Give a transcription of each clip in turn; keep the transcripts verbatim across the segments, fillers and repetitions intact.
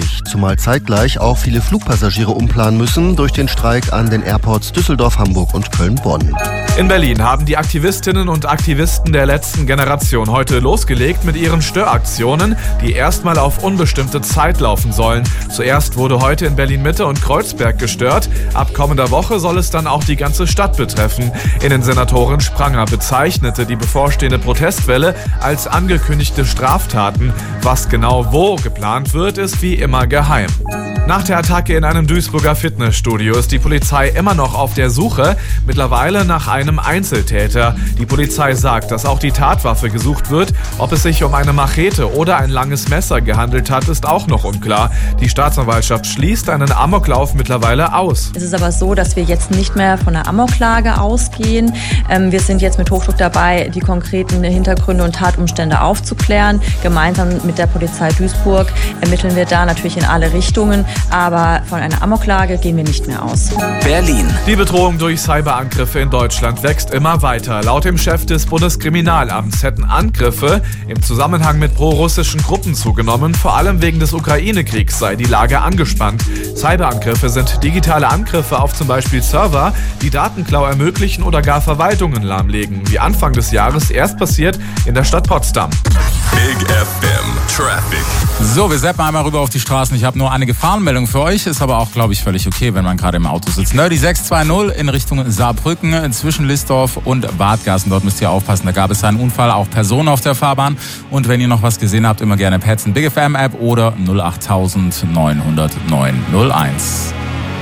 nicht, zumal zeitgleich auch viele Flugpassagiere umplanen müssen durch den Streik an den Airports Düsseldorf, Hamburg und Köln-Bonn. In Berlin haben die Aktivistinnen und Aktivisten der letzten Generation heute losgelegt mit ihren Störaktionen, die erstmal auf unbestimmte Zeit laufen sollen. Zuerst wurde heute in Berlin-Mitte und Kreuzberg gestört. Ab kommender Woche soll es dann auch die ganze Stadt betreffen. Innensenatorin Spranger bezeichnete die bevorstehende Protestwelle als angekündigte Straftaten. Was genau wo geplant wird, ist wie immer geheim. Nach der Attacke in einem Duisburger Fitnessstudio ist die Polizei immer noch auf der Suche, mittlerweile nach einem Einzeltäter. Die Polizei sagt, dass auch die Tatwaffe gesucht wird. Ob es sich um eine Machete oder ein langes Messer gehandelt hat, ist auch noch unklar. Die Staatsanwaltschaft schließt einen Amoklauf mittlerweile aus. Es ist aber so, dass wir jetzt nicht mehr von einer Amoklage ausgehen. Wir sind jetzt mit Hochdruck dabei, die konkreten Hintergründe und Tatumstände aufzuklären. Gemeinsam mit der Polizei Duisburg ermitteln wir da natürlich in alle Richtungen. Aber von einer Amoklage gehen wir nicht mehr aus. Berlin. Die Bedrohung durch Cyberangriffe in Deutschland wächst immer weiter. Laut dem Chef des Bundeskriminalamts hätten Angriffe im Zusammenhang mit prorussischen Gruppen zugenommen. Vor allem wegen des Ukraine-Kriegs sei die Lage angespannt. Cyberangriffe sind digitale Angriffe auf zum Beispiel Server, die Datenklau ermöglichen oder gar Verwaltungen lahmlegen. Wie Anfang des Jahres erst passiert in der Stadt Potsdam. Big F M Traffic. So, wir zappen einmal rüber auf die Straßen. Ich habe nur eine Gefahrenmeldung für euch. Ist aber auch, glaube ich, völlig okay, wenn man gerade im Auto sitzt. Ne, die sechs zwei null in Richtung Saarbrücken zwischen Listdorf und Wadgassen. Dort müsst ihr aufpassen. Da gab es einen Unfall, auch Personen auf der Fahrbahn. Und wenn ihr noch was gesehen habt, immer gerne petzen. Big F M App oder null acht neun null neun null eins.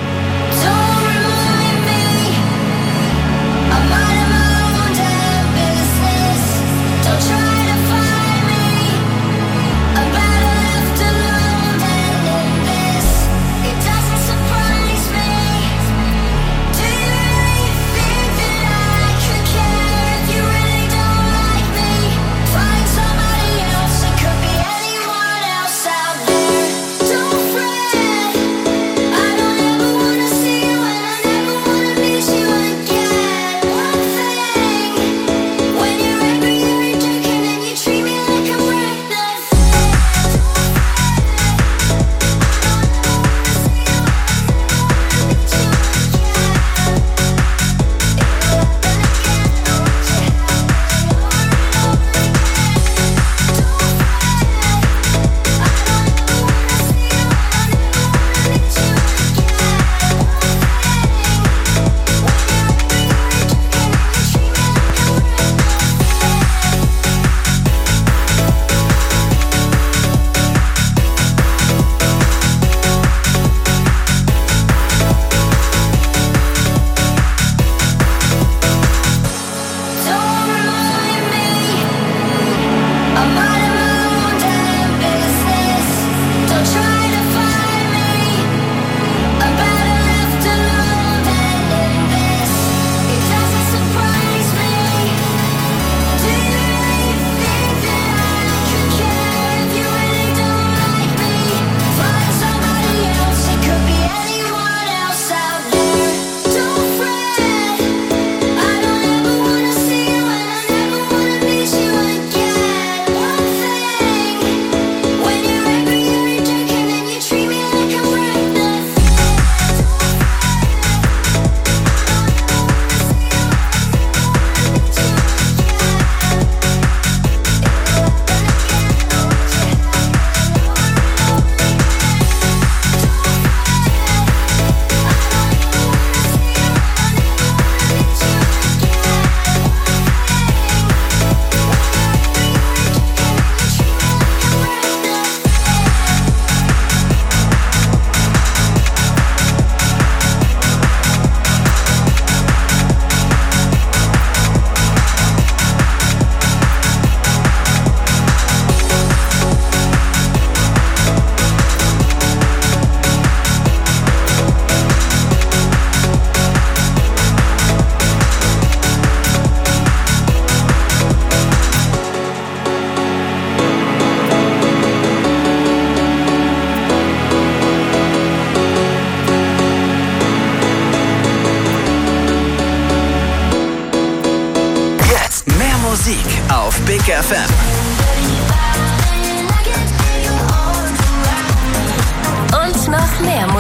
Musik auf Big F M.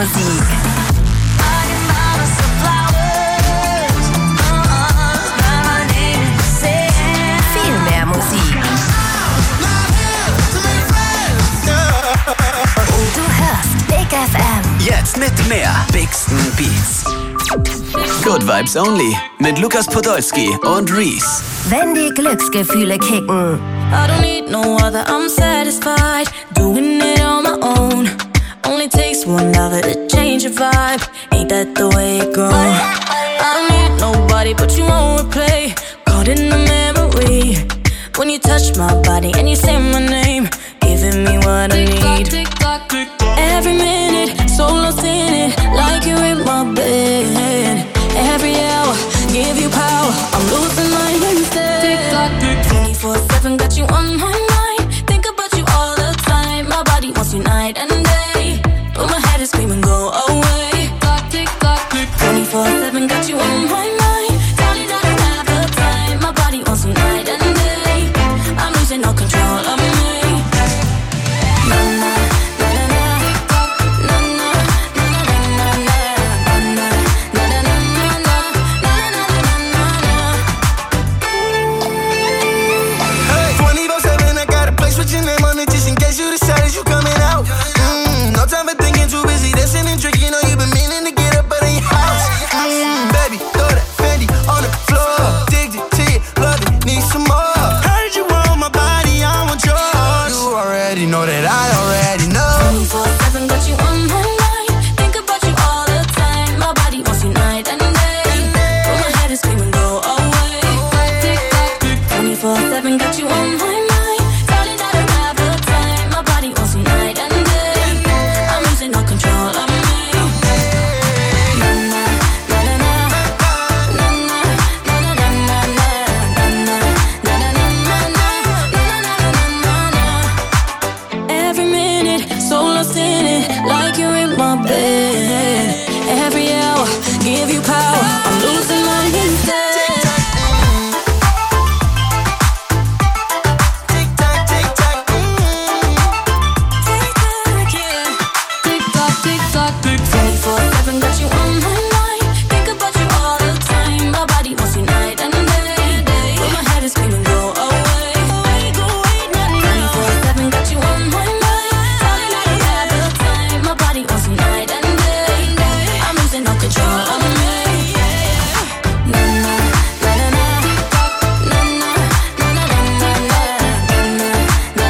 Musik. Viel mehr Musik. Du hörst Big F M. Jetzt mit mehr Bigsten Beats. Good Vibes Only mit Lukas Podolski und Reese. Wenn die Glücksgefühle kicken. I don't need no other, I'm satisfied doing it on my own. Only takes one lover to change your vibe. Ain't that the way it goes? I don't need nobody but you won't replay. Caught in the memory when you touch my body and you say my name, giving me what I need. Every minute, so lost in it, like you're in my bed. Every hour, give you power, I'm losing my instead. twenty-four seven, got you on my mind. Think about you all the time. My body wants you night and day, but my head is screaming, go away. twenty-four seven, got you on my mind. Tell me that I don't have the time. My body wants you night and day. I'm losing all control of me. Na na na na na na na na na na twenty-four seven, I got a place with your name on it just in case you decided you coming out. Mm, no time for thinking, too busy dancing and drinking. Know you been meaning to get up out of your house. Mm, baby, throw that Fendi on the floor. Addicted to you, love it, need some more. Heard you want my body, I want yours. You already know that I already know. twenty-four seven, got you on my mind. Think about you all the time. My body wants you night and day, but my head is screaming, go away. twenty-four seven, got you on my mind. Tell me that I don't have the time. My body wants you night and day. I'm losing all control of me. Na na na na na na na na na na na na na na. Every minute, so lost in it, like you're in my bed. Every hour, give you power, I'm losing my instead. Tick tock, tick tock, mm. Tick-tock, yeah. Tick-tock, tick-tock. twenty-four seven, got you on my mind. Think about you all the time. My body wants you night and day, but my head is screaming, go away. twenty-four seven, got you on my mind. Tell me that I don't have the time. My body wants you night and day. I'm losing all control of me. Na na na na na na na na na na na na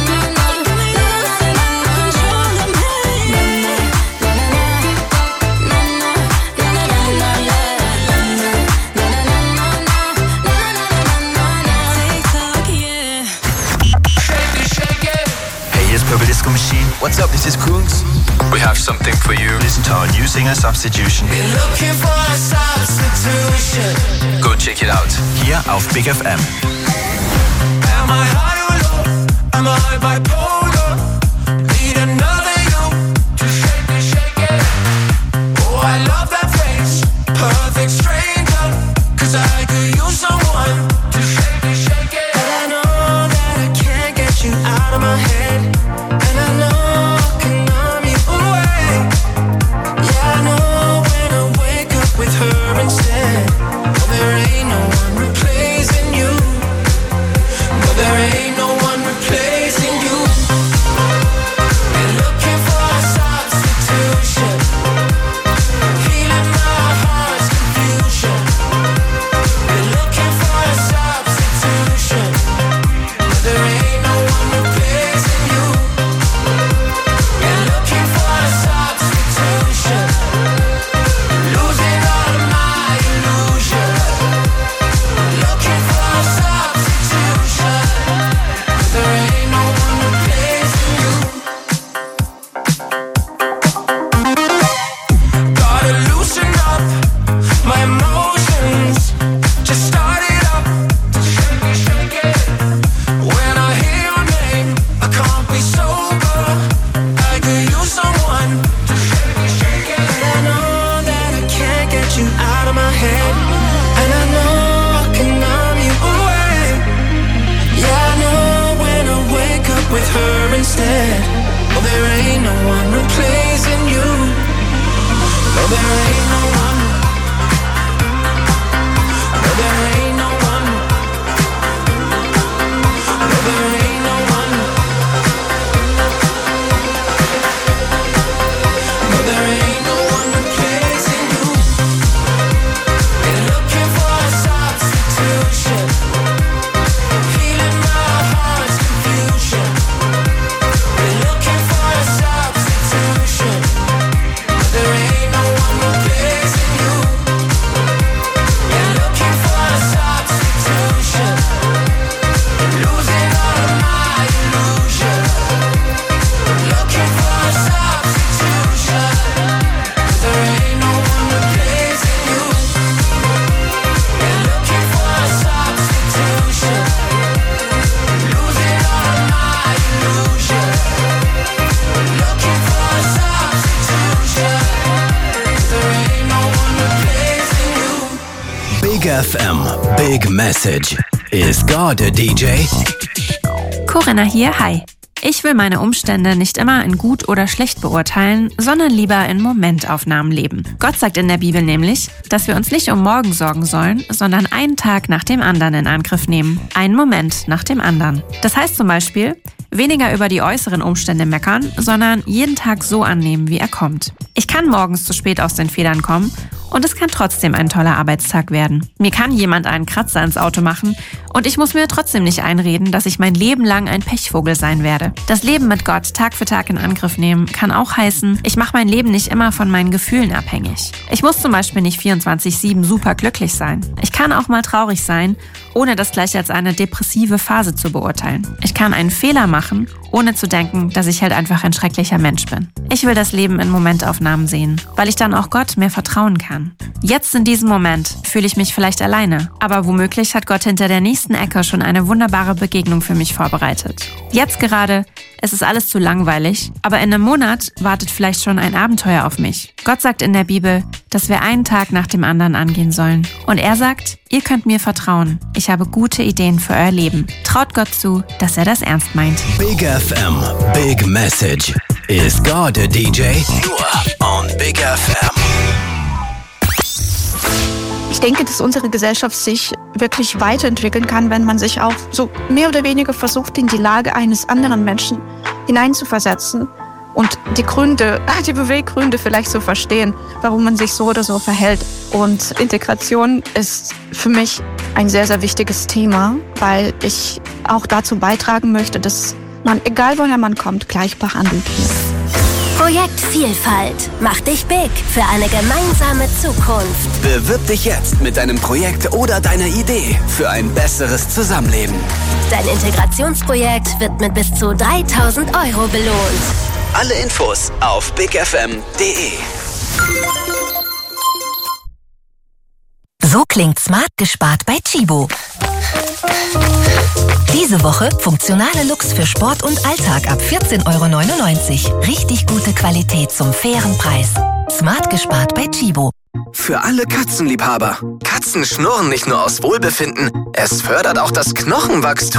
Hey, here's Purple Disco Machine. What's up? This is Kungs. We have something for you. Listen to our new singer Substitution. Looking for a substitution. Go check it out. Hier auf Big F M. Am I high or low? Am I bipolar? Need another you to shake me, shake it. Oh, I love that face. Perfect stranger. Cause I could use someone to shake me, shake it. But I know that I can't get you out of my head. And I know I can numb you away. Yeah, I know when I wake up with her instead. Well, there ain't no one replacing you. Well, there ain't no one replacing you. F M, Big Message. Is God a D J? Corinna hier, hi. Ich will meine Umstände nicht immer in gut oder schlecht beurteilen, sondern lieber in Momentaufnahmen leben. Gott sagt in der Bibel nämlich, dass wir uns nicht um morgen sorgen sollen, sondern einen Tag nach dem anderen in Angriff nehmen. Einen Moment nach dem anderen. Das heißt zum Beispiel, weniger über die äußeren Umstände meckern, sondern jeden Tag so annehmen, wie er kommt. Ich kann morgens zu spät aus den Federn kommen und es kann trotzdem ein toller Arbeitstag werden. Mir kann jemand einen Kratzer ins Auto machen und ich muss mir trotzdem nicht einreden, dass ich mein Leben lang ein Pechvogel sein werde. Das Leben mit Gott Tag für Tag in Angriff nehmen kann auch heißen, ich mache mein Leben nicht immer von meinen Gefühlen abhängig. Ich muss zum Beispiel nicht vierundzwanzig sieben super glücklich sein. Ich kann auch mal traurig sein, ohne das gleich als eine depressive Phase zu beurteilen. Ich kann einen Fehler machen, ohne zu denken, dass ich halt einfach ein schrecklicher Mensch bin. Ich will das Leben in Momentaufnahmen sehen, weil ich dann auch Gott mehr vertrauen kann. Jetzt in diesem Moment fühle ich mich vielleicht alleine, aber womöglich hat Gott hinter der nächsten Ecke schon eine wunderbare Begegnung für mich vorbereitet. Jetzt gerade ist es alles zu langweilig, aber in einem Monat wartet vielleicht schon ein Abenteuer auf mich. Gott sagt in der Bibel, dass wir einen Tag nach dem anderen angehen sollen. Und er sagt, ihr könnt mir vertrauen. Ich habe gute Ideen für euer Leben. Traut Gott zu, dass er das ernst meint. Big F M, Big Message. Is God a D J? Nur on Big F M. Ich denke, dass unsere Gesellschaft sich wirklich weiterentwickeln kann, wenn man sich auch so mehr oder weniger versucht, in die Lage eines anderen Menschen hineinzuversetzen und die Gründe, die Beweggründe vielleicht zu verstehen, warum man sich so oder so verhält. Und Integration ist für mich ein sehr, sehr wichtiges Thema, weil ich auch dazu beitragen möchte, dass man, egal woher man kommt, gleich behandelt wird. Projekt Vielfalt. Mach dich big für eine gemeinsame Zukunft. Bewirb dich jetzt mit deinem Projekt oder deiner Idee für ein besseres Zusammenleben. Dein Integrationsprojekt wird mit bis zu dreitausend Euro belohnt. Alle Infos auf big f m punkt d e. So klingt smart gespart bei Tchibo. Diese Woche funktionale Looks für Sport und Alltag ab vierzehn Euro neunundneunzig. Richtig gute Qualität zum fairen Preis. Smart gespart bei Tchibo. Für alle Katzenliebhaber. Katzen schnurren nicht nur aus Wohlbefinden, es fördert auch das Knochenwachstum.